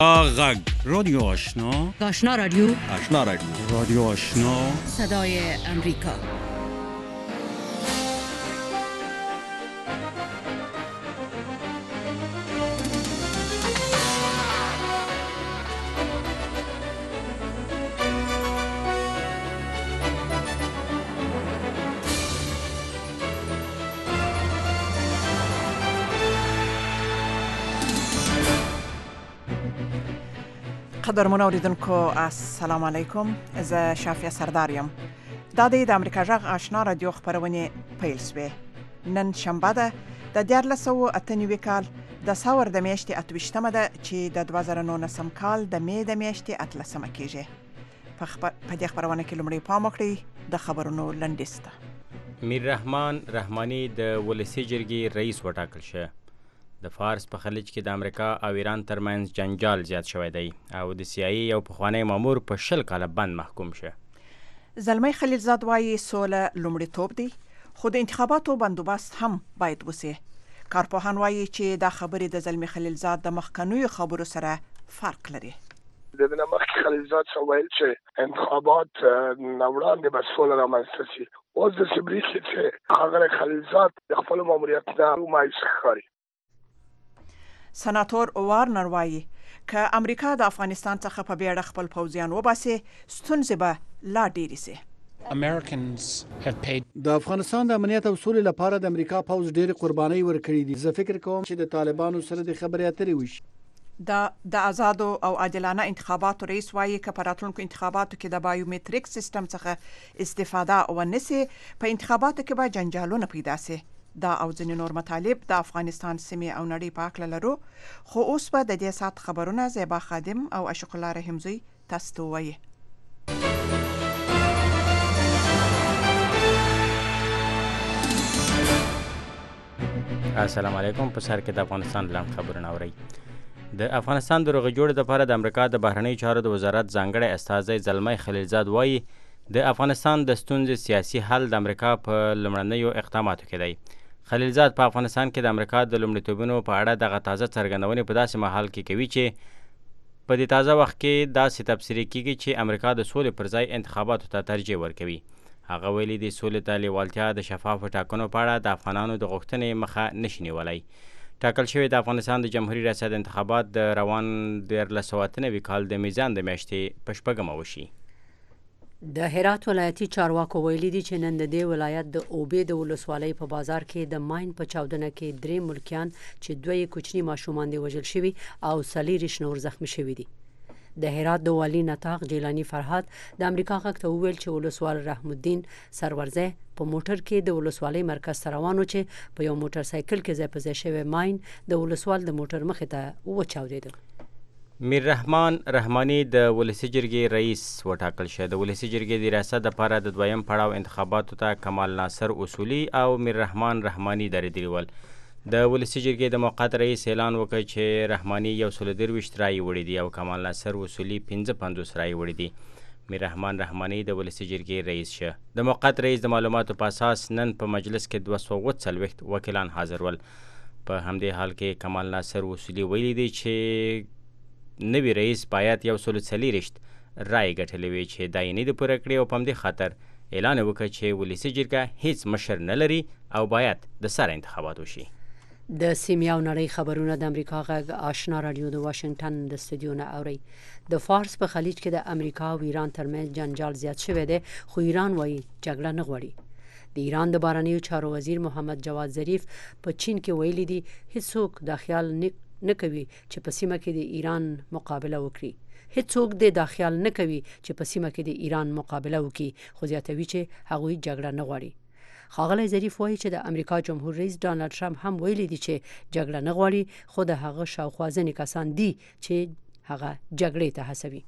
غږ رادیو آشنا، آشنا رادیو، آشنا رادیو، رادیو آشنا، صدای امریکا. قدرمن اوریدونکو السلام علیکم. زه شافیه سردارم. دا د امریکا غږ آشنا رادیو خبرونه پیل شوه. نن شنبه ده د 1498 کال د ساور د میاشتې 28مه ده چې د 2019 کال د می د میاشتې 13مه کېږي. په دې خبرونه کې لومړی پام وکړئ د خبرونو لنډیسته. میر رحمان رحماني د ولسي جرګې رئیس وټاکل شو. د فارس په خلیج کې د امریکا او ایران ترمنځ جنجال زیات شوی دی او د سیاسي یو پخوانی مامور په 10 کاله بند محکوم شه. زلمی خلیلزاد وایي سوله لومړیتوب دی، خو د انتخاباتو بندوبست هم باید وسی. کارپوهان وایي چې دا خبرې د زلمی خلیلزاد د مخکنیو خبرو سره فرق لري. د مخکې خلیلزاد ویل چې انتخابات نوړاندې به سوله رامنځته شي. اوس د سبریښي چې هغه خلیلزاد د خپل ماموریت نه مایوس ښکاري. سناتور وارنر وایي که امریکا د افغانستان څخه په بیړه خپل پوځیان وباسي ستونزې به لا ډېرې سي. د افغانستان د امنیت او سولې لپاره د امریکا پوځ ډېرې قربانۍ ورکړي دي. زه فکر کوم چې د طالبانو سره د خبرې اترې وشي. د آزادو او عادلانه انتخاباتو رئیس وایي که په راتلونکو انتخاباتو کې د بایومتریک سیستم څخه استفاده ونشي په انتخاباتو کې به جنجالونه پیدا سي. دا او ځینې نور مطالب د افغانستان سیمې او نړۍ په اړه لرو، خو اوس به د دې سات خبرونه زیبا خادم او عاشق الله رحیمزی تاسو ته وایي. السلام علیکم. په سر کې د افغانستان لاند خبرونه اورئ. د افغانستان د روغې جوړې لپاره د امریکا د بهرنیو چارو د وزارت ځانګړی استازی زلمی خلیلزاد وایي د افغانستان د ستونزې سیاسي حل د امریکا په لومړنیو اقداماتو کې دی. خلیلزاد په افغانستان کې د امریکا د لومړیتوبونو په اړه دغه تازه څرګندونې په داسې مهال کې کوي چې په دې تازه وخت کې داسې تبصرې کیږي چې امریکا د سولې پر ځای انتخاباتو ته ترجیح ورکوي. هغه ویلي د سولې ته لیوالتیا د شفافو ټاکنو په اړه د افغانانو د غوښتنې مخه نشي نیولی. ټاکل شوی د افغانستان د جمهوریت ریاست انتخابات د روان 1998 کال د میزان د میاشتې په 6مه وشي. د هرات ولایتي چارواکو ویلي دي چې نن د دې ولایت د اوبې د ولسوالۍ په بازار کې د ماین په چاودنه کې 3 ملکیان چې 2 کوچني ماشومان دي وژل شوي او 4 نور زخمی شوي دي. د هرات د والي نطاق جیلانی فرهاد د امریکا غږ ته وویل چې ولسوال رحم الدین سرورزه په موټر کې د ولسوالۍ مرکز ته روان و چې په یو موټر سایکل کې ځای په ځای شوی ماین د ولسوال د موټر مخې ته وچاودېده. میر رحمان رحماني د ولسي جرګې رئیس وټاکل شو. د ولسي جرګې د ریاست لپاره د 2یم پړاو انتخاباتو ته کمال ناصر اصولي او میر رحمان رحماني درېدلي ول. د ولسي جرګې د موقت رئیس اعلان وکړ چې رحماني 123 رایې وړي دي او کمال ناصر اصولي 55 رایې وړي دي. میر رحمان رحماني د ولسي جرګې رئیس شه. د موقت رئیس د معلوماتو په اساس نن په مجلس کې 240 وکیلان حاضر ول. په همدې حال کې کمال ناصر اصولي ویلي دی چې نوی رئیس باید 140 رایې ګټلې وي چې دا یې نه دي پوره کړې او په همدې خاطر اعلان وکړ چې ولسي جرګه هیڅ مشر نه لري او باید د سره انتخابات وشي. د سیمې او نړۍ خبرونه د امریکا غږ آشنا رادیو د واشنگټن د استودیو نه اوري. د فارس په خلیج کې د امریکا او ایران ترمنځ جنجال زیات شوی دی، خو ایران وایي جګړه نه غواړي. د ایران د بهرنیو چارو وزیر محمد جواد ظریف په چین کې ویلي دي هیڅوک دا خیال نه کوي چې په سیمه کې د ایران مقابله وکړي. هیڅوک دا خیال نه کوي چې په سیمه کې د ایران مقابله وکړي، خو زیاتوي چې هغوی جګړه نه غواړي. ښاغلی ظریف وایي چې د امریکا جمهور رئیس ډانلډ ټرمپ هم ویلي دي چې جګړه نه غواړي، خو د هغه شاوخوا ځینې کسان دي چې هغه جګړې ته هڅوي.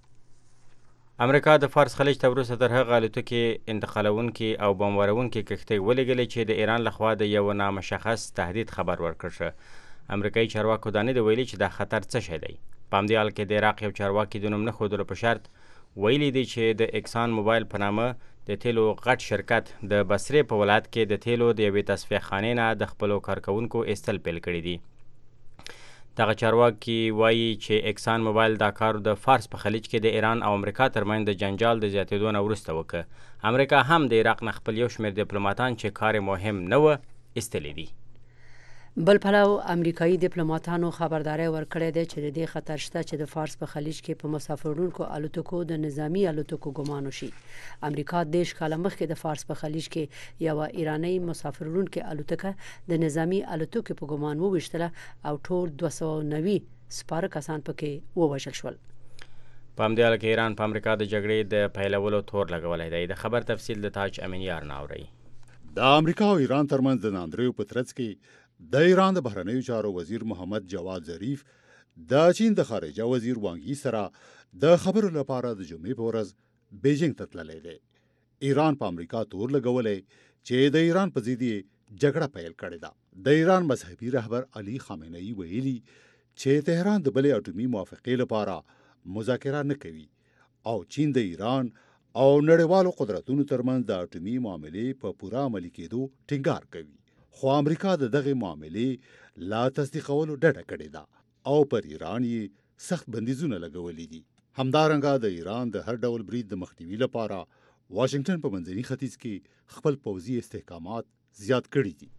امریکا د فارس خلیج ته وروسته تر هغه الوتکې انتقالونکي او بمبارونکي کښتۍ ولېږلې چې د ایران لخوا د یو نامشخص تهدید خبر ورکړ شو. امریکایي چارواکو دا نه دی ویلي چې دا خطر څه شی دی. په همدې حال کې د عراق یو چارواکي د نوم نه ښودلو په شرط ویلي دی چې د اکسان موبایل په نامه د تیلو غټ شرکت د بصرې په ولایت کې د تیلو د یوې تصفیه خانې نه د خپلو کارکوونکو ایستل پیل کړي دي. دغه چارواکي وایي چې اکسان موبایل دا کار د فارس په خلیج کې د ایران او امریکا ترمنځ د جنجال د زیاتېدو نه وروسته وکړ. امریکا هم د عراق نه خپل یو شمېر ډیپلوماتان چې کار مهم نه و ایستلی دي. بل پلو امریکایي ډیپلوماټانو خبرداري ورکړې ده چې د دې خطر شته چې د فارس په خلیج کې په مسافرونکو الوتکو د نظامی الوتکو ګمان وشي. امریکا د کال مخکې د فارس په خلیج کې یو ایرانی مسافرونکو الوتکه د نظامی الوتکو په ګمان وویشتله او ټول 290 سپاره کسان پکې ووژل شول. په همدې حال کې ایران په امریکا د جګړې د پیلولو تور لګولی دی. د خبر تفصیل د تاج امینیار نه اوري. د امریکا او ایران ترمنځ د ناندریو په ترڅ کې د ایران د بهرنیو چارو وزیر محمد جواد ظریف د چین د خارجه وزیر وانګ یي سره د خبرو لپاره د جمعې په ورځ بیجینګ ته تللی دی. ایران په امریکا تور لګولی چې د ایران په ضد جګړه پیل کړې ده. د ایران مذهبي رهبر علي خامنه‌ای ویلي چې تهران د بلې اټومي موافقې لپاره مذاکره نه کوي او چین د ایران او نړیوالو قدرتونو ترمنځ د اټومي معاملې په پوره عملي کېدو ټینګار کوي. خو امریکا د دغه معاملې لا تصدیقولو ډډه کړې ده او پر ایران یې سخت بندیزونه لګولي دي. همدارنګه د ایران د هر ډول برید د مخنیوي لپاره واشنگټن په منځني ختیځ کې خپل پوځي استحکامات زیات کړي دي.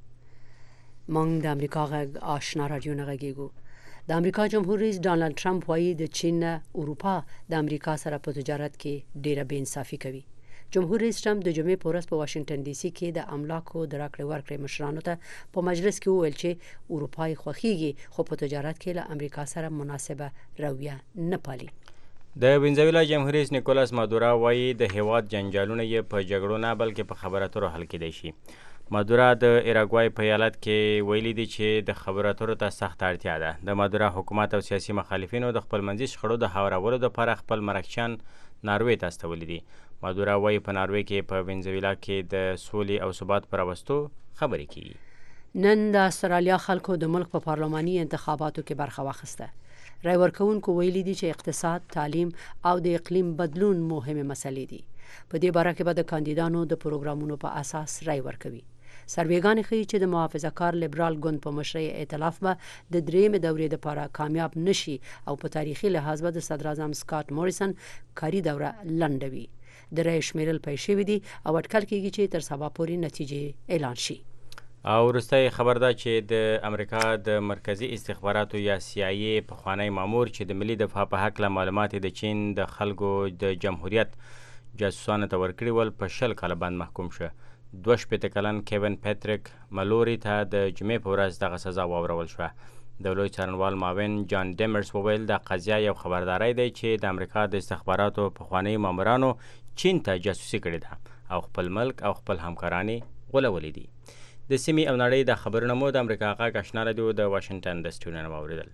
مونږ د امریکا غږ آشنا رادیو نه غږیږو. د امریکا جمهور رئیس ډانلډ ټرمپ وایي د چین اروپا د امریکا سره په تجارت کې ډیره بې انصافي کوي. جمهور رئیس ټرمپ د جمعې په ورځ په واشنگټن ډي سي کې د املاکو د راکړې ورکړې مشرانو ته په مجلس کې وویل چې اروپا یې خوښیږي خو په تجارت کې له امریکا سره مناسبه رویه نه پالي. د وینزویلا جمهور رئیس نیکولاس مادورا وایي د هیواد جنجالونه یې په جګړو نه بلکې په خبرو اترو حل کېدای شي. مادورا د ایراګوای په ایالت کې ویلي دي چې د خبرو اترو ته سخت اړتیا ده. د مادورا حکومت او سیاسي مخالفینو د خپل منځي شخړو د هوارولو لپاره خپل مرکچیان ناروې ته استولي دي. مادورا وایي په ناروې کې په وینزویلا کې د سولې او ثبات پر راوستو خبرې کیږي. نن د استرالیا خلکو د ملک په پارلماني انتخاباتو کې برخه واخیسته. رای ورکوونکو ویلي دي چې اقتصاد، تعلیم او د اقلیم بدلون مهمه مسلې دي. په دې باره کې به د کاندیدانو د پروګرامونو په اساس رای ورکوي. سروېګانې ښیي چې د محافظه کار لیبرال ګوند په مشرۍ ائتلاف به د درېیمې دورې لپاره کامیاب نشي او په تاریخي لحاظ به د صدر اعظم سکاټ موریسن کاري دوره لنډوي. د رای شمیرل پیل شوي دي او اټکل کېږي چې تر سبا پورې نتیجې اعلان شي. او وروستی خبر ده چې د امریکا د مرکزي استخباراتو یا CIA پخوانی مامور چې د ملي دفاع په هکله معلومات د چین د خلکو د جمهوریت جاسوسانو ته ورکړي ول په 20 کاله باندې محکوم شه. 22 کلن کیون پیټریک ملوري ته د جمعې په ورځ دغه سزا واورول شوه. د لوی څارنوال معاون جان ډیمرز وویل د قضیه یو خبرداری دی چې د امریکا د استخباراتو پخوانی مامورانو چین ته جاسوسي کړې ده او خپل ملک او خپل همکاران غولولي دي. د سیمې او نړۍ د خبرونو مو د امریکا غږ آشنا رادیو د واشنگټن د سټوډیو نه واوریدل.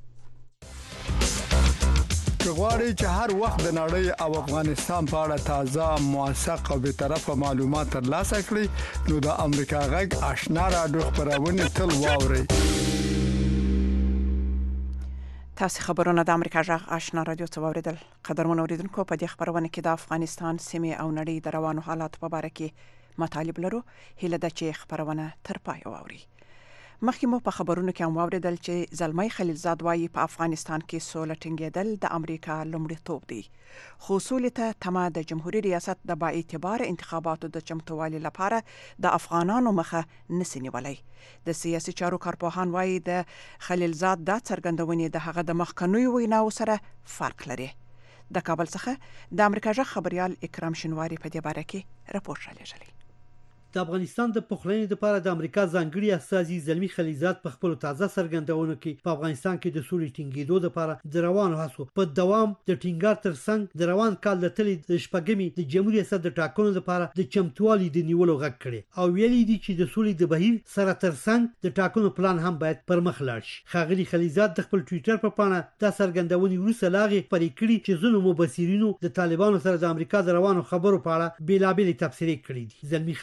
غواړئ چې هر وخت د نړۍ او افغانستان په اړه تازه، موثق او بیطرفه معلومات ترلاسه کړئ نو د امریکا غږ آشنا رادیو خبرونه تل واورئ. تاسو خبرونه د امریکا غږ آشنا رادیو څخه واوریدل. قدرمن اوریدونکو، په دې خبرونه کې د افغانستان سیمې او نړۍ د روانو حالات په اړه کې مطالب لرو. هیله ده چې خبرونه تر پای واوري. مخکې مو په خبرونو کې هم واوریدل چې زلمی خلیلزاد وایي په افغانستان کې سوله ټینګېدل د امریکا لومړیتوب دی. خو سولې ته تمه د جمهوریت ریاست د با اعتبار انتخاباتو د چمتووالي لپاره د افغانانو مخه نسی نیولای. د سیاسي چارو کارپوهان وایي د خلیلزاد دا څرګندونې د هغه د مخکنیو ویناو سره فرق لري. د کابل څخه د امریکا غږ خبريال اکرام شنواری په دې باره کې راپور رالیږلی. د افغانستان د پخلاینې لپاره د امریکا ځانګړي استازي زلمی خلیلزاد په خپل تازه څرګندونو کې په افغانستان کې د سولې ټینګېدو لپاره د روانو هڅو په دوام د ټینګار ترڅنګ د روان کال د تلې د شپږمې د جمهوریت ریاست د ټاکنو لپاره د چمتووالي د نیولو غږ کړي او ویلي دي چې د سولې د بهیر سره ترڅنګ د ټاکنو پلان هم باید پر مخ لاړ شي. ښاغلي خلیلزاد د خپل ټویټر په پاڼه دا څرګندونې وروسته لاغې خپرې کړي چې ځینو مبصرینو د طالبانو سره د امریکا د روانو خبرو په اړه بېلابېلې تبصرې کړې دي. زلمی خلیلزاد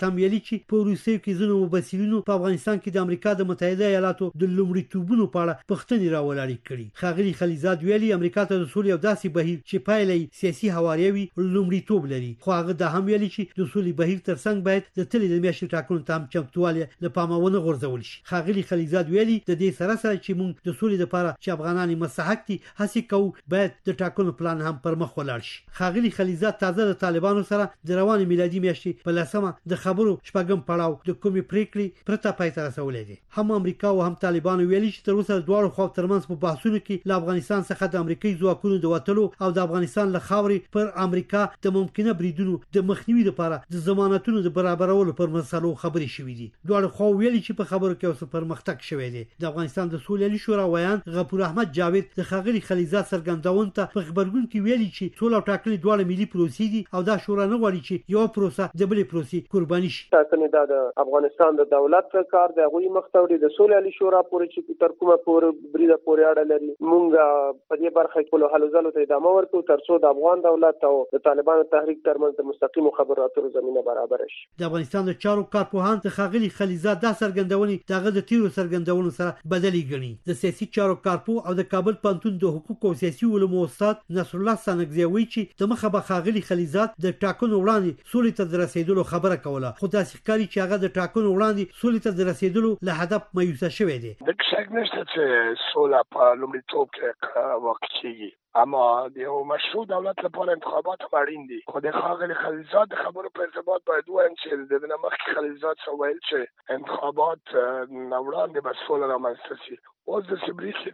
هم ویلي چې په وروستیو کې ځینو مبصرینو په افغانستان کې د امریکا د متحده ایالاتو د لومړیتوبونو په اړه پوښتنې راولاړې کړي. ښاغلي خلیزاد ویلي امریکا ته د سولې یو داسې بهیر چې پایله سیاسي هواري وي لومړیتوب لري، خو هغه دا هم ویلي چې د سولې بهیر ترڅنګ باید د تلې د میاشتې ټاکنو ته هم چمتووالی له پامه ونه غورځول شي. ښاغلي خلیزاد ویلي د دې سره چې موږ د سولې لپاره چې افغانان مستحق دي هڅې کوو باید د ټاکنو پلان هم پر مخ ولاړ شي. ښاغلي خلیزاد تازه د طالبانو سره د روانې میلادي میاشتې په 10مه د خبرو شپږم پړاو د کومې پریکړې پرته پای ته رسولی دی. هم امریکا او هم طالبانو ویلي چې تر اوسه د دواړو خواو ترمنځ په بحثونو کې له افغانستان څخه د امریکایي ځواکونو د وتلو او د افغانستان له خاورې پر امریکا د ممکنه بریدونو د مخنیوي لپاره د ضمانتونو د برابرولو پر مسلو خبرې شوې دي. دواړو خواو ویلي چې په خبرو کې اوس پرمختګ شوی دی. د افغانستان د سولې شورا ویان غفور احمد جاوید د ښاغلي خلیزاد څرګندون ته په خبرګون کې ویلي چې سوله او ټاکنې دواړه ملي پروسې دي او دا شورا نه غواړي چې یو پروسه د بلې پروسې قرباني شي. ټاکنې د افغانستان د دولت کار دی، هغوی مختوري د سولې شورا پورې چې تر کومه پورې بریده پورې اړه لري. مونږ په دې برخه کې خپل هلو ځلو ته ادامه ورکوو ترڅو د افغان دولت او د طالبانو تحریک ترمنځ د مستقیمو خبرو اترو زمینه برابر شي. د افغانستان د چارو کارپوهان د ښاغلي خلیزاد دا څرګندونې دغه د تیرو څرګندونو سره بدلې ګڼي. د سیاسي چارو کارپوه او د کابل پوهنتون د حقوقو او سیاسي علومو استاد نصر الله سانګزی وایي چې د مخه به ښاغلي خلیزاد د ټاکنو وړاندې سولې ته د رسیدلو خبره کوله، خو داسې ښکاري چې هغه د ټاکنو وړاندې سولې ته د رسیدلو له هدف مایوسه شوی دی. د شک نشته چې سوله په لومړیتوب کې واقع کیږي، اما د یو مشروع دولت لپاره انتخابات هم اړین دي. خو د ښاغلي خلیزاد د خبرو په ارتباط باید ووایم چې د دې مخکې خلیزاد څه ویل چې انتخابات نه وړاندې به سوله رامنځته شي. اوس د سبریښي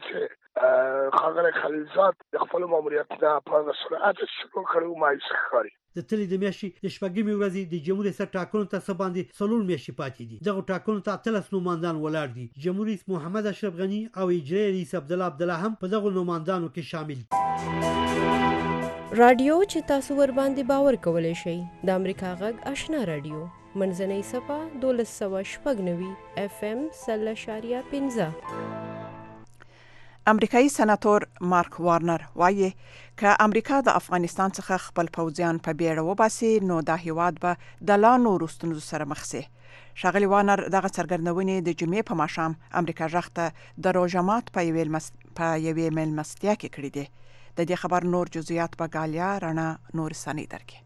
چې ښاغلی خلیزاد د خپل ماموریت نه په سرعت شروع کړی مایوسه ښکاري. د تلې د میاشتې د شپږمې ورځې د جمهور ریاست ټاکنو ته څه باندې 4 میاشتې پاتې دي. دغه ټاکنو ته 13 نوماندان ولاړ دي. جمهور رئیس محمد اشرف غني او اجرایي رئیس عبدالله هم په دغه نوماندانو کې شامل دي. رادیو چې تاسو ور باندې باور کولای شئ د امریکا غږ آشنا رادیو منځنۍ صفه 1296 FM 0.15. امریکایي سناتور مارک وارنر وایي که امریکا د افغانستان څخه خپل پوځیان په بیړه وباسي نو دا هیواد به د لا نورو ستونزو سره مخ شي. ښاغلي وارنر دغه څرګندونې د جمعې په ماښام امریکا غږ ته د روژه په یوې مېلمستیا کې کړې دي. د دې خبر نور جزئیات به ګالیا رڼا نورستاني درکړي.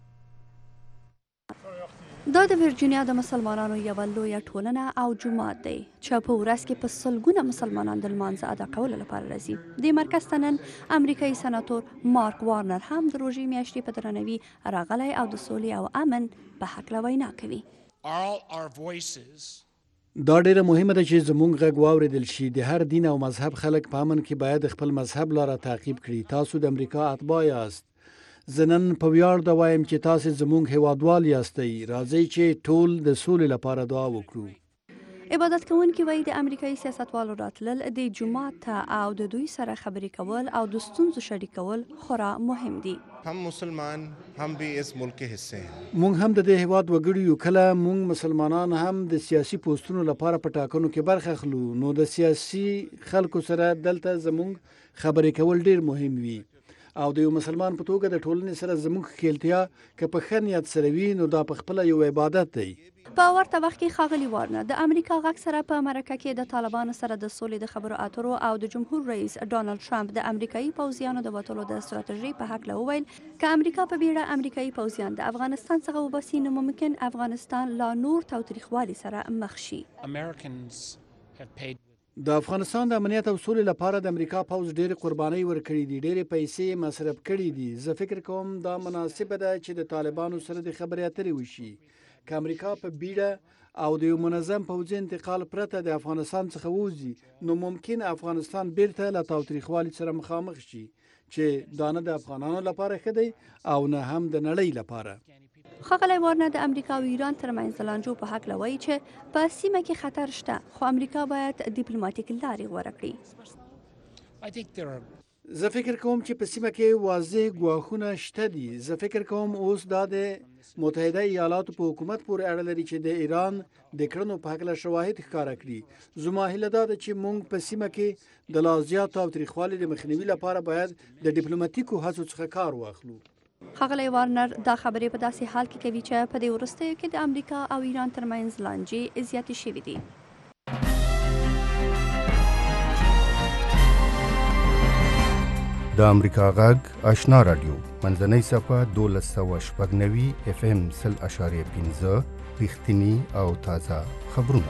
دا د ورجینیا د مسلمانانو یوه لویه ټولنه او جومات دی چې په ورځ کې په سلګونه مسلمانان د لمانځه ادا کولو لپاره راځي. د مرکز ته نن امریکایي سناتور مارک وارنر هم د روژې میاشتې په درناوي راغلی او د سولې او امن په هکله وینا کوي. دا ډیره مهمه ده چې زموږ غږ واوریدل شي. د هر دین او مذهب خلک په امن کې باید خپل مذهب لاره تعقیب کړي. تاسو د امریکا اتباع یاست. زنن په ویاړ دا وایم چې تاسو زموږ هیوادوال یاستئ. راځئ چې ټول د سولې لپاره دعا وکړو. عبادت کوونکي وایي د امریکایي سیاستوالو راتلل د جومات ته او د دوی سره خبرې کول او د ستونزو شریکول خورا مهم دي. هم مسلمان هم به اس ملک کې حصے ہیں. مونږ هم د دې هیواد وګړي یو. کله مونږ مسلمانان هم د سیاسي پوسټونو لپاره په ټاکنو کې برخه اخلو نو د سیاسي خلکو سره دلته زموږ خبرې کول ډیر مهم وي او د یو مسلمان په توګه د ټولنې سره زموږ خیلتیا که په ښه نیت سره وي نو دا په خپله یو عبادت دی. په ورته وخت کې ښاغلي وارنر د امریکا غږ سره په مرکه کې د طالبانو سره د سولې د خبرو اترو او د جمهور رئیس ډانلډ ټرمپ د امریکایي پوځیانو د وتلو د ستراتیژۍ په هکله وویل که امریکا په بیړه امریکایي پوځیان د افغانستان څخه وباسي نو ممکن افغانستان لا نور تاوتریخوالي سره مخ شي. د افغانستان د امنیت او سولې لپاره د امریکا پوځ ډېرې قربانۍ ورکړي دي. ډېرې پیسې مصرف کړي دي. زه فکر کوم دا مناسبه ده چې د طالبانو سره د خبرې اترې وشي. که امریکا په بیړه او د یو منظم پوځي انتقال پرته د افغانستان څخه ووځي نو ممکن افغانستان بیرته له تاوتریخوالي سره مخامخ شي چې دا نه د افغانانو لپاره ښه دی او نه هم د نړۍ لپاره. ښاغلی وارنر د امریکا او ایران ترمنځ د لانجو په هکله وایي چې په سیمه کې خطر شته خو امریکا باید ډیپلوماټیک لارې غوره کړي. زه فکر کوم چې په سیمه کې واضح ګواښونه شته دي. زه فکر کوم اوس دا د متحده ایالاتو په حکومت پورې اړه لري چې د ایران د کړنو په هکله شواهد ښکاره کړي. زما هیله دا ده چې موږ په سیمه کې د لا زیاتو تاوتریخوالي د مخنیوي لپاره باید د ډیپلوماټیکو هڅو څخه کار واخلو. ښاغلی وارنر دا خبرې په داسې حال کې کوي چې په دې وروستیو کې د امریکا او ایران ترمنځ لانجې زیاتې شوې دي. د امریکا غږ آشنا رادیو منځنۍ صفحه 1290 FM 0.5 رښتینی او تازه خبرونه.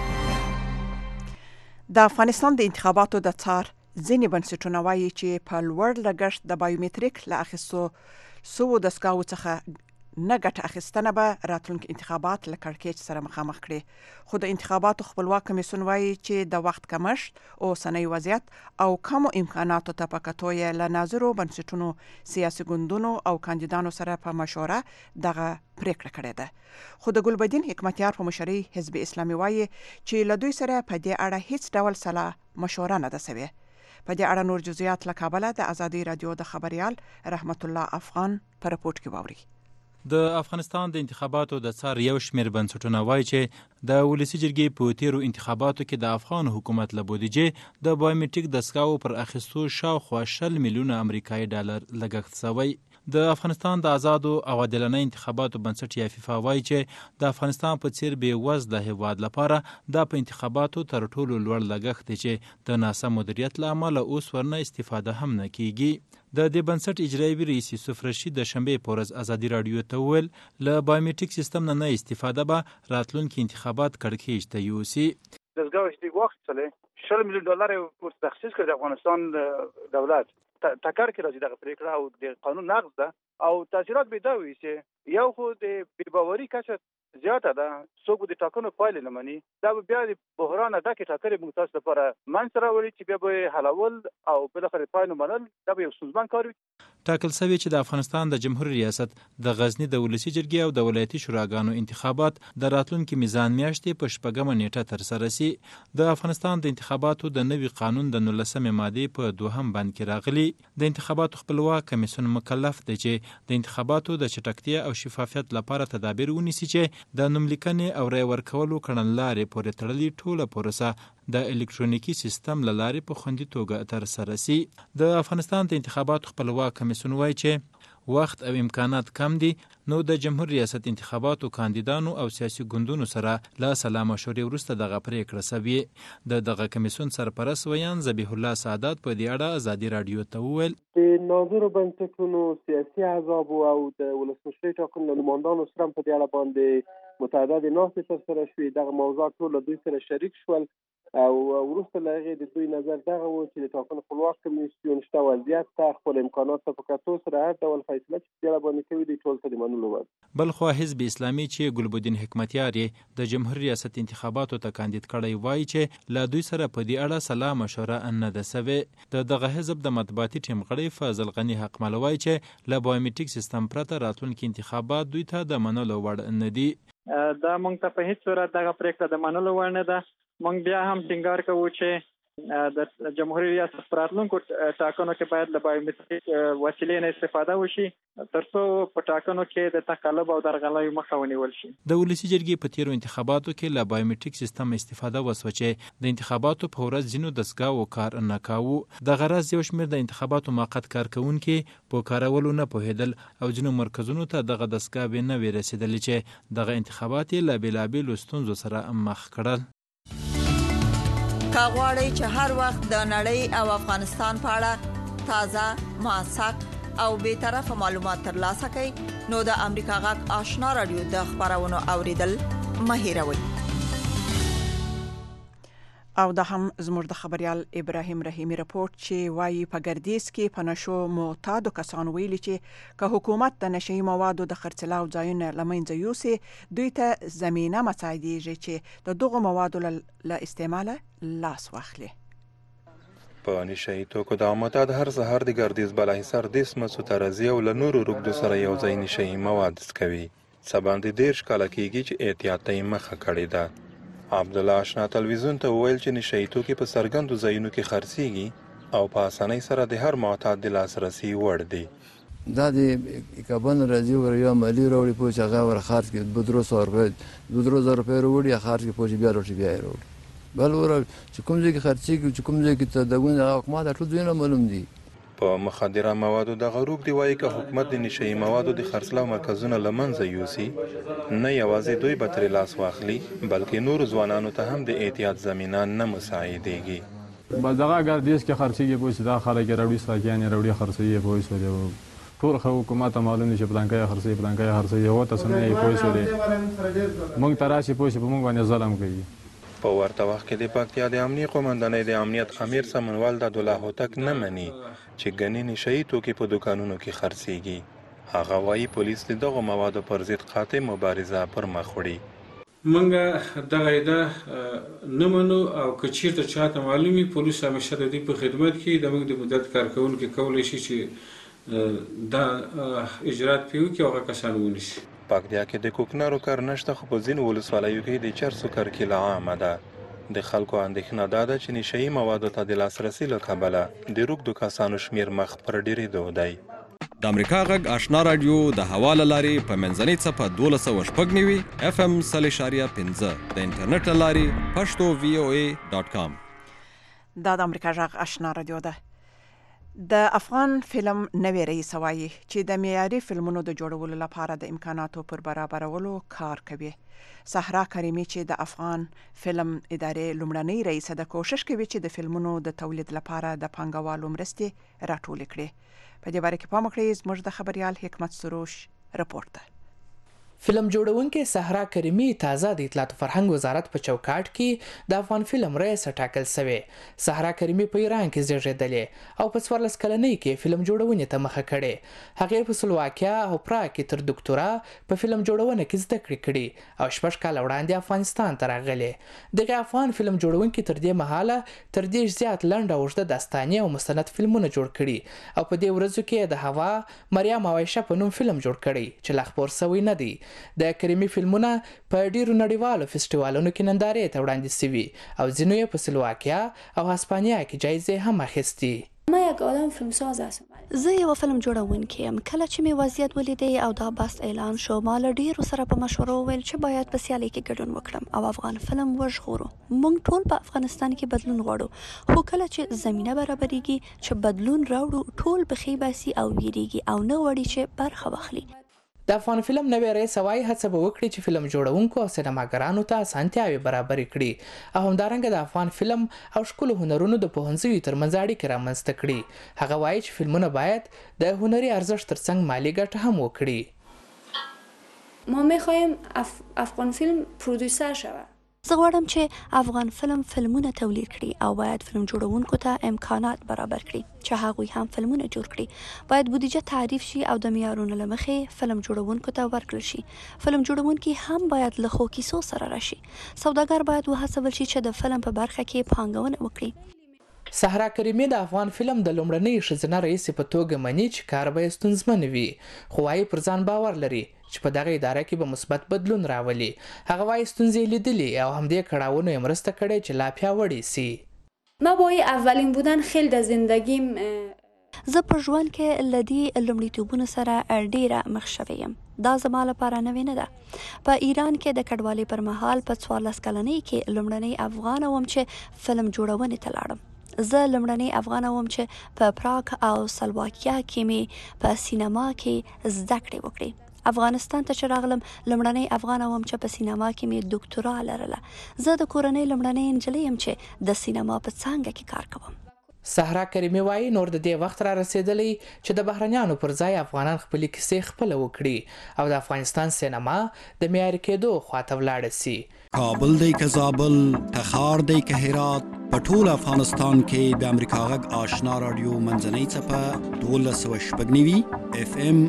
د افغانستان د انتخاباتو د څار ځینې بنسټونه وایي چې په لوړ لګښت د بایومټریک له اخیستو سوو دستګاوو څخه نه ګټه اخیستنه به راتلونکي انتخابات له کړکېچ سره مخامخ کړي. خو د انتخاباتو خپلواک کمیسیون وایي چې د وخت کمښت، اوسنی وضعیت او کمو امکاناتو ته په کتو یې له ناظرو بنسټونو، سیاسي ګوندونو او کاندیدانو سره په مشوره دغه پریکړه کړې ده. خو د ګلبدین حکمتیار په مشرۍ حزب اسلامي وایي چې له دوی سره په دې اړه هیڅ ډول سلا مشوره نه ده سوې. په دې اړه نور جزئیات له کابل د ازادي رادیو د خبريال رحمت الله افغان په رپورټ کې واوري. د افغانستان د انتخاباتو د څار یو شمېر بنسټونه وایي چې د ولسي جرګې په تیرو انتخاباتو کې د افغان حکومت له بودیجې د بایومټریک دستګاوو پر اخیستو شاوخوا 60 میلیونه امریکایي ډالر لګښت شوی. د افغانستان د آزادو او عادلانه انتخاباتو بنسټ یا فیفا وایي چې د افغانستان په څیر بې وزله هیواد لپاره دا په انتخاباتو تر ټولو لوړ لګښت دی چې د ناسم مدیریت له امله اوس ورنه استفاده هم نه کیږي. د دې بنسټ اجرایي رئیس یوسف رشید د شنبې په ورځ ازادي رادیو ته وویل له بایومټریک سیستم نه استفاده به راتلونکي انتخابات کړکېچ ته یوسي. دستګاه چې واخیستلې 60 میلیون ډالر ورته تخصیص کړ د افغانستان دولت ټکر کې راځي دغه پریکړه او د قانون نقض ده او تاثیرات به دا وي چې یو خو د بې باوري کچه زیاته ده، څوک د ټاکنو پایلې نه مني، دا به بیا د بحران ډکې ټاکنې موږ تاسو لپاره منځته راوړي چې بیا به حلول او بالاخره پایلې منل دا به یو ستونزمن کار وي. ټاکل شوی چې د افغانستان د جمهوریت ریاست د غزنی د ولسي جرګې او د ولایتي شوراګانو انتخابات د راتلونکي میزان میاشتې په 4 نیټه ترسره شي. د افغانستان د انتخاباتو د نوي قانون د 19 ماده په 2 بند کې راغلي. د انتخاباتو خپلواک کمیسیون مکلف دی چې د انتخاباتو د چټکتیا او شفافیت لپاره تدابیر ونیسي چې د نوملیکنې او رای ورکولو کړنلارې پورې تړلې ټوله پروسه د الکترونیکی سیستم له لارې په خوندي توګه ترسره شي. د افغانستان د انتخاباتو خپلواک کمیسیون وایي چې وخت او امکانات کم دي، نو د جمهوریت ریاست انتخاباتو کاندیدانو او سیاسي ګوندونو سره له سلا مشورې وروسته دغه پریکړه شوې. دغه کمیسیون سرپرست ویان ذبیح الله سعادت په دې اړه ازادي رادیو ته وویل د ناظرو بنسټونو، سیاسي احزابو او د ولسمشرۍ ټاکنو نمایندانو سره په دې اړه باندې متعدد ناستې ترسره شوې. دغه موضوعات ټول دوی سره شریک شول او وروسته له هغې د دوی نظر دغه و چې د ټاکنو خپلواک کمیسیون شته وضعیت ته خپل امکانات ته په کتو سره هر ډول فیصله چې په دې اړه باندې کوي دوی ټول ته د منلو وړ. بلخوا حزب اسلامي چې ګلبدین حکمتیار د جمهوریت ریاست انتخاباتو ته کاندید کړی وایي چې له دوی سره په دې اړه سلا مشوره نه ده سوې. دغه حزب د مطبوعاتي ټیم غړی فضل غنی حقمل وایي چې له بایومټریک سیستم پرته راتلونکي انتخابات دوی ته د منلو وړ نه دي. دا موږ ته په هیڅ صورت دغه پریکړه د منلو وړ نه ده. موږ بیا هم ټینګار کوو چې د جمهوریت ریاست پر راتلونکو ټاکنو کې باید له بایومټریک وسیلې نه استفاده وشي ترڅو په ټاکنو کې د تقلب او درغلیو مخه ونیول شي. د ولسي جرګې په تیرو انتخاباتو کې له بایومټریک سیستم استفاده وسوه چې د انتخاباتو په ورځ ځینو دستګاوو کار نه کاوه. د غرض یو شمېر د انتخاباتو موقت کارکونکي په کارولو نه پوهېدل او ځینو مرکزونو ته دغه دستګاوې نه وې رسېدلې چې دغه انتخابات یې له بېلابېلو ستونزو سره مخ کړل. که غواړئ چې هر وخت د نړۍ او افغانستان په اړه تازه، موثق او بیطرفه معلومات ترلاسه کړئ نو د امریکا غږ آشنا رادیو د خبرونو اوریدل مه هېروئ. او دا هم زموږ د خبريال ابراهیم رحیمی رپورت چې وایي په ګردیز کې په نشو معتادو کسانو ویلي چې که حکومت د نشئی موادو د خرڅلاو ځایونه له منځه یوسي دوی ته زمینه مساعدېږي چې د دغو موادو له استعماله لاس واخلي. په نشئی توکو د معتاد هر سهار د ګردیز بالاحصار دیس مسو ترازی او له نورو روږدو سره یو ځای نشئی مواد څکوي. سباندې 13 کاله کېږي چې احتیاط ته یې مخه کړې ده. عبدالله آشنا تلویزیون ته وویل چې نشئی توکي په څرګندو ځایونو کې خرڅېږي او په اسانۍ سره د هر معتاد د لاسرسي وړ دی. دا د کابل راځي ور یو مالی راوړي په چې هغه ور خرڅ کې 200 روپۍ 200 روپۍ وروړي خرڅ کې پوجي بیا روټي بیا وروړي بل ور چې کوم ځای کې خرڅېږي چې کوم ځای کې تداوین حکومت ټول دوی نه معلوم دي. په مخدره موادو دغه روږدي وایي که حکومت د نشهیي موادو د خرڅلاو مرکزونه له منځه یوسي نه یوازې دوی به ترې لاس واخلي بلکې نورو ځوانانو ته هم د احتیاط زمینه نه مساعدېږي. بس دغه اگر دیس کې خرڅېږي پوه شي دا خلک راوړي ساکیان یې راوړي خرڅوي پوه شولې ټول خو حکومت ته معلوم دي چې پلانکۍ خرڅوي پلانکۍ خرڅوي هغو ته څه نه یې پوه شولې موږ ته راشي پوه شي په موږ باندې ظلم کوي. په ورته وخت کې د پکتیا د امنیه قومندانۍ د امنیت امیر سمنوال د عبدالله هوتک نه مني چې ګڼې نشهیي توکي په دوکانونو کې خرڅېږي. هغه وایي پولیس د دغو موادو پر ضد قاطع مبارزه پر مخ وړي. موږ دغه ادعا نه منو او که چېرته چاته معلوم وي پولیس همیشه د دوی په خدمت کې د موږ د مدت کارکوونکي کولی شي چې دا اجرات پرې وکړي او هغه کسان ونیسي. پکتیا کې د کوکنارو کار نشته خو په ځینو ولسوالیو کې د چرسو کرکیله عامه ده. د خلکو اندېښنه دا ده چې نشهیي موادو ته د لاسرسي له کبله د روږدو کسانو شمیر مخ پر ډېرېدو دی. د امریکا غږ آشنا رادیو د هوا له لارې په منځنۍ څپه 1296 FM 0.5 د انټرنیټ له لارې pashto.voa.com. دا د امریکا غږ آشنا رادیو ده. د افغان فلم نوی رئیس وایي چې د معیاري فلمونو د جوړولو لپاره د امکاناتو پر برابرولو کار کوي. صحرا کریمي چې د افغان فلم ادارې لومړنۍ رئیسه د کوشش کوي چې د فلمونو د تولید لپاره د پانګوالو مرستې راټولې کړي. په دې باره کې پام وکړئ زموږ د خبريال حکمت سروش رپورټ ده. فلم جوړونکې صحرا کریمي تازه د اطلاعات فرهنګ وزارت په چوکاټ کې د افغان فلم رئیس ټاکل شوې. صحرا کریمي په ایران کې زیږېدلې او په 14 کلنۍ کې فلم جوړونې ته مخه کړې. هغې په سلواکیا او پراګ کې تر ډاکټورا په فلم جوړونه کې زده کړې کړې او 6 کاله وړاندې افغانستان ته راغلې. دغه افغان فلم جوړونکي تر دې مهاله تر دې زیات لنډ او اوږده داستاني او مستند فلمونه جوړ کړي او په دې ورځو کې د هوا مریم او عایشه په نوم فلم جوړ کړی چې لا خپور شوی نه دی. د کریمي فلمونه په ډیرو نړیوالو فستیوالونو کې نندارې ته وړاندې شوي او ځینو یې په سلواکیا او هسپانیا کې جایزې هم اخیستي. ما یک آدم فیلمساز هستم. زه یو فلم جوړونکی یم. کله چې مې وضعیت ولیدې او دا بحث اعلان شو ما له ډیرو سره په مشوره وویل چې باید په سیالۍ کې ګډون وکړم او افغان فلم وژغورو. موږ ټول په افغانستان کې بدلون غواړو خو کله چې زمینه برابرېږي چې بدلون راوړو ټول بخې باسي او ویریږي او نه غواړي چې برخه واخلي. د افغان فلم نوی رئیس وایي هڅه به وکړي چې فلم جوړونکو او سینماګرانو ته اسانتیاوې برابرې کړي او همدارنګه د افغان فلم او ښکلو هنرونو د پوهنځیو ترمنځ اړیکې رامنځته کړي. هغه وایي چې فلمونه باید د هنري ارزښت ترڅنګ مالي ګټه هم وکړي. ما میخوایم افغان فیلم پرودوسر شود. زه غواړم چې افغان فلم فلمونه تولید کړي او باید فلم جوړونکو ته امکانات برابر کړي چې هغوی هم فلمونه جوړ کړي. باید بودیجه تعریف شي او د معیارونو له مخې فلم جوړونکو ته ورکړل شي. فلم جوړونکي هم باید له ښو کیسو سره راشي. سوداګر باید وهڅول شي چې د فلم په برخه کې پانګونه وکړي. صحرا کریمي د افغان فلم د لومړنۍ ښځینه رئیسې په توګه مني چې کار به یې ستونزمن وي خو وایي پر ځان باور لري چې په دغه اداره کې به مثبت بدلون راولي. هغه وایي ستونزې لیدلې او همدې کړاوونو یې مرسته کړې چې لا پیاوړې سي. ما با اولین بودن خیلی در زندگیم زه په ژوند کې له دې لومړیتوبونو سره ډیره مخ شوې یم. دا زما لپاره نوې نه ده. په ایران کې د کډوالۍ پر مهال په 14 کلنۍ کې لومړنۍ افغانه وم چې فلم جوړونې ته لاړم. زه لومړنۍ افغانه وم چې په پراګ او سلواکیا کې مې په سینما کې زده کړې وکړې. افغانستان ته چې راغلم لومړنۍ افغانه وم چې په سینما کې مې ډاکټورا لرله. زه د کورنۍ لومړنۍ نجلۍ یم چې د سینما په څانګه کې کار کوم. صحرا کریمي وایي نور د دې وخت را رسیدلی چې د بهرنیانو پر ځای افغانان خپلې کیسې خپله وکړي او د افغانستان سینما د معیاري کېدو خواته ولاړه سي. کابل دی که زابل، تخار دی که هرات، په ټول افغانستان کې د امریکا غږ آشنا رادیو منځنۍ څپه 1296 FM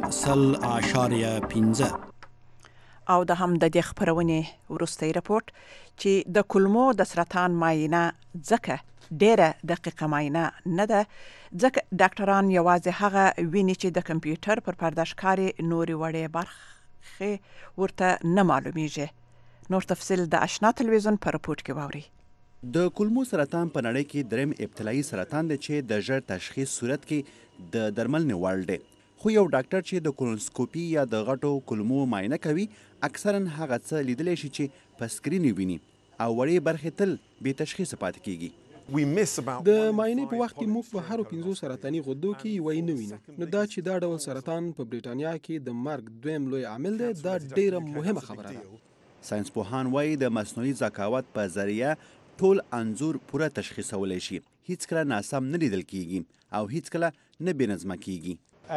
0.5 او د هم د دې خبرونې وروستۍ رپورت چې د کولمو د سرطان معاینه ځکه ډیره دقیقه معاینه نه ده ځکه ډاکټران یوازې هغه ویني چې د کمپیوټر پر پرده ښکاري نورې وړې برخې ورته نه معلومیږي. نور تفصیل د آشنا تلویزیون په رپورت کې واورئ. د کولمو سرطان په نړۍ کې دریم ابتدایي سرطان دی چې د ژر تشخیص صورت کې د درملنې وړ دی. خو یو ډاکټر چې د کولونوسکوپي یا د غټو کولمو معاینه کوي اکثرا هغه څه لیدلی شي چې په سکرین ویني او وړې برخې تل بې تشخیصه پاتې کیږي. د معاینې په وخت کې موږ په هرو 5 سرطاني غدو کې یوې نه وینو. نو دا چې دا ډول سرطان په بریټانیا کې د مرګ دویم لوی عامل دی، دا ډیره مهمه خبره ده. ساينسپوهان وایي د مصنوعي ذکاوت په ذریعه ټول انځور پوره تشخیصولی شي، هیڅ کله ناسم نه لیدل کیږي او هیڅ کله نه بې نظمه کیږي.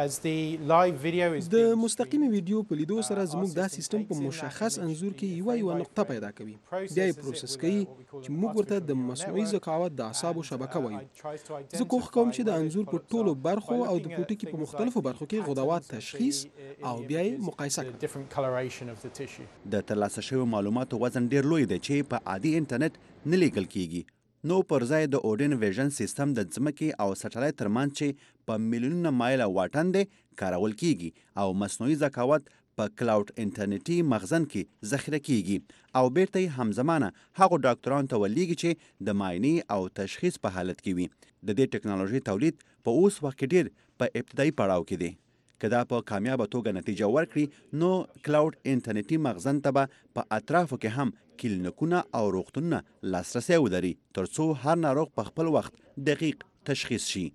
د مستقیمي ویډیو په لیدو سره زموږ دا سیستم په مشخص انځور کې یوه نقطه پیدا کوي، بیا یې پروسس کوي چې موږ ورته د مصنوعي ذکاوت د اعصابو شبکه وایو. زه کوښښ کوم چې د انځور په ټولو برخو او د پوټکي په مختلفو برخو کې غدوات تشخیص او بیا یې مقایسه کړم. د ترلاسه شویو معلوماتو وزن ډیر لوی دی چې په عادي انټرنیټ نه لیکل کیږي. نو پر ځای د اوډین ویژن سیستم د ځمکې او سټلایټ ترمنځ چې په میلیونونه مایله واټن دی کارول کیږي او مصنوعي ذکاوت په کلاوډ انټرنیټي مخزن کې ذخیره کیږي او بیرته یې همزمانه هغو ډاکټرانو ته ولېږي چې د معاینې او تشخیص په حالت کې وي. د دې ټکنالوژي تولید په اوس وخت کې ډیر په ابتدایي پړاو کې دی. که دا په کامیابه توګه نتیجه ورکړي نو کلاوډ انټرنیټي مخزن ته به په اطرافو کې هم کلینیکونه او روغتونونه لاسرسی ولري ترڅو هر ناروغ په خپل وخت دقیق تشخیص شي.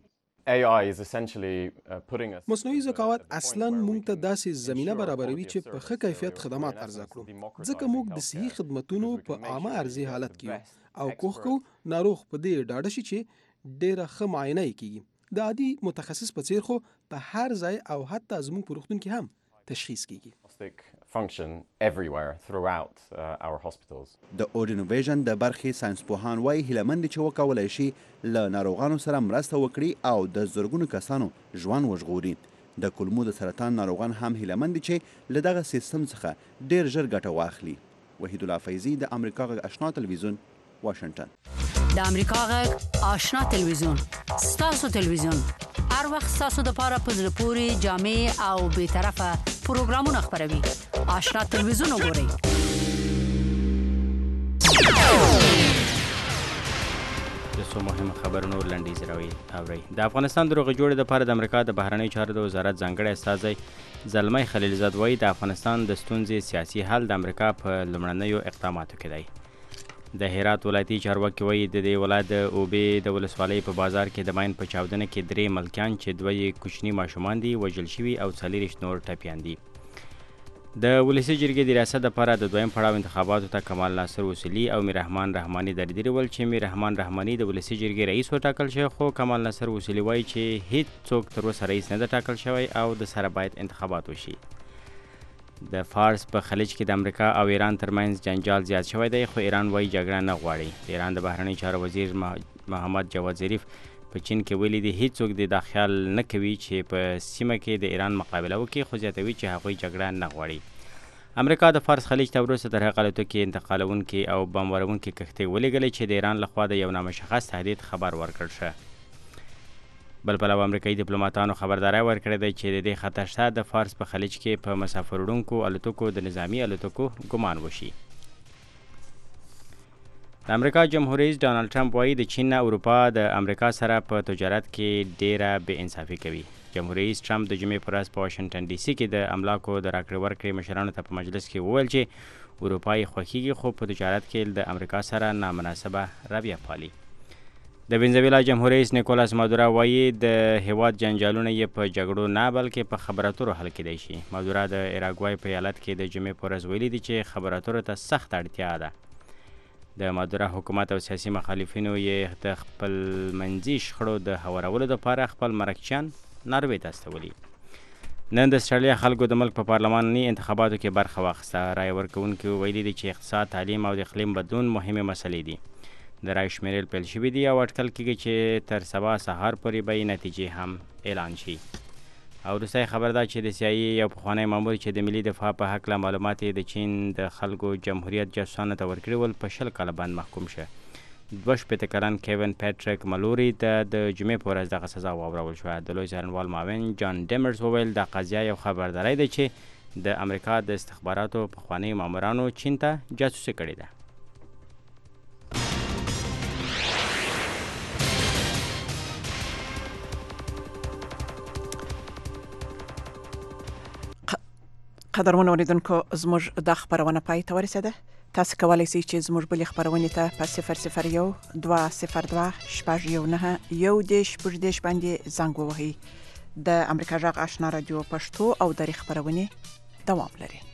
مصنوعي ذکاوت اصلا موږ ته داسې زمینه برابروي چې په ښه کیفیت خدمات عرضه کړو، ځکه موږ د صحي خدمتونو په عامه عرضي حالت کې یو او کوښښ کوو ناروغ په دې ډاډه شي چې ډیره ښه معاینه یې کیږي. د عادي متخصص په څیر خو په هر ځای او حتی زموږ په روغتون کې هم تشخیص کیږي. د اوډین ویژن د برخې ساينسپوهان وایي هیلهمند چې وکولای شي له ناروغانو سره مرسته وکړي او د زرګونو کسانو ژوند وژغوري. د کولمو د سرطان ناروغان هم هیلهمند چې له دغه سیستم څخه ډیر ژر ګټه واخلي. وحید الله فیضي، د امریکا غږ آشنا تلویزیون، واشنگټن. د امریکا غږ آشنا تلویزیون ستاسو تلویزیون هر وخت ستاسو د پاره په زړه پورې جامع او به طرفه پروګرامونه خبروي. آشنا تلویزیون وګورئ. د څو مهم خبرونو لنډیز راوي اوري. د افغانستان د روغې جوړې لپاره د امریکا د بهرنیو چارو د وزارت ځانګړی استازی زلمی خلیلزاد وایي د افغانستان د ستونزې سیاسي حل د امریکا په لومړنیو اقداماتو کې دی. د هرات ولایتي چارواکي وایي د دې ولایت د اوبې د ولسوالۍ په بازار کې د ماین په چاودنه کې 3 ملکیان چې 2 کوچني ماشومان دي وژل شوي او 40 نور ټپیان دي. د ولسي جرګې د ریاست لپاره د دویم پړاو انتخاباتو ته کمال ناصر وسیلي او میررحمان رحماني دریدلي ول چې میررحمان رحماني د ولسي جرګې رئیس وټاکل شوی، خو کمال ناصر وسیلي وایي چې هیڅ څوک تر اوسه رئیس نه ده ټاکل شوی او د سره باید انتخابات وشي. د فارس په خلیج کې د امریکا او ایران ترمنځ جنجال زیات شوی دی، خو ایران وایي جګړه نه غواړي. د ایران د بهرنیو چارو وزیر محمد جواد ظریف په چین کې ویلي دي هیڅوک د دا خیال نه کوي چې په سیمه کې د ایران مقابله وکړي، خو زیاتوي چې هغوی جګړه نه غواړي. امریکا د فارس خلیج ته وروسته تر هغه الوتکې انتقالونکي او بم وړونکي کښتۍ ولېږلې چې د ایران لخوا د یو نامشخص تهدید خبر ورکړل شه. بل پلوه امریکایي ډیپلوماټانو خبرداری ورکړې ده چې د دې خطر شته د فارس په خلیج کې په مسافر وړونکو الوتکو د نظامي الوتکو ګمان وشي. د امریکا جمهور رئیس ډانلډ ټرمپ وایي د چین نه اروپا د امریکا سره په تجارت کې ډیره بې انصافي کوي. جمهور رئیس ټرمپ د جمعې په ورځ په واشنګټن ډي سي کې د املاکو د راکړې ورکړې مشرانو ته په مجلس کې وویل چې اروپا یې خوښیږي خو په تجارت کې د امریکا سره نامناسبه رویه پالي. د وینزویلا جمهور رئیس نیکولاس مادورا وایي د هیواد جنجالونه یې په جګړو نه بلکې په خبرو اترو حل کیدای شي. مادورا د ایراګوای په ایالت کې د جمعې په ورځ ویلي دي چې خبرو اترو ته سخت اړتیا ده. د مادورا حکومت او سیاسي مخالفینو یې د خپل منځي شخړو د هوارولو لپاره خپل مرکچیان ناروې ته استولي. نن د استرالیا خلکو د ملک په پارلماني انتخاباتو کې برخه واخیسته. رایه ورکوونکي ویلي دي چې اقتصاد، تعلیم او د اقلیم بدلون مهمې مسلې دي. د رای شمیرل پیل شوي دي او اټکل کېږي چې تر سبا سهار پورې به نتیجې هم اعلان شي. او وروستی خبر دا چې د سیایي یو پخوانی مامور چې د ملي دفاع په هکله معلومات د چین د خلکو جمهوریت جاسوسانو ته ورکړي ول په 20 کاله باندې محکوم شه. 22 کلن کیون پیټریک ملوري ته د جمعې په ورځ دغه سزا واورول شوه. د لوی څارنوال معاون جان ډیمرز وویل دا قضیه یو خبرداری ده چې د امریکا د استخباراتو پخوانی مامورانو چین ته جاسوسي کړې ده. قدرمن اوریدونکو زموږ د خبرونه پای ته ورسېده. تاسو کولی شئ چې زموږ بلې خبرونه ته په 001 202 شپږ 19 باندې زنګ ووهئ. د امریکا غږ آشنا رادیو پښتو او دري خبرونه دوام لري.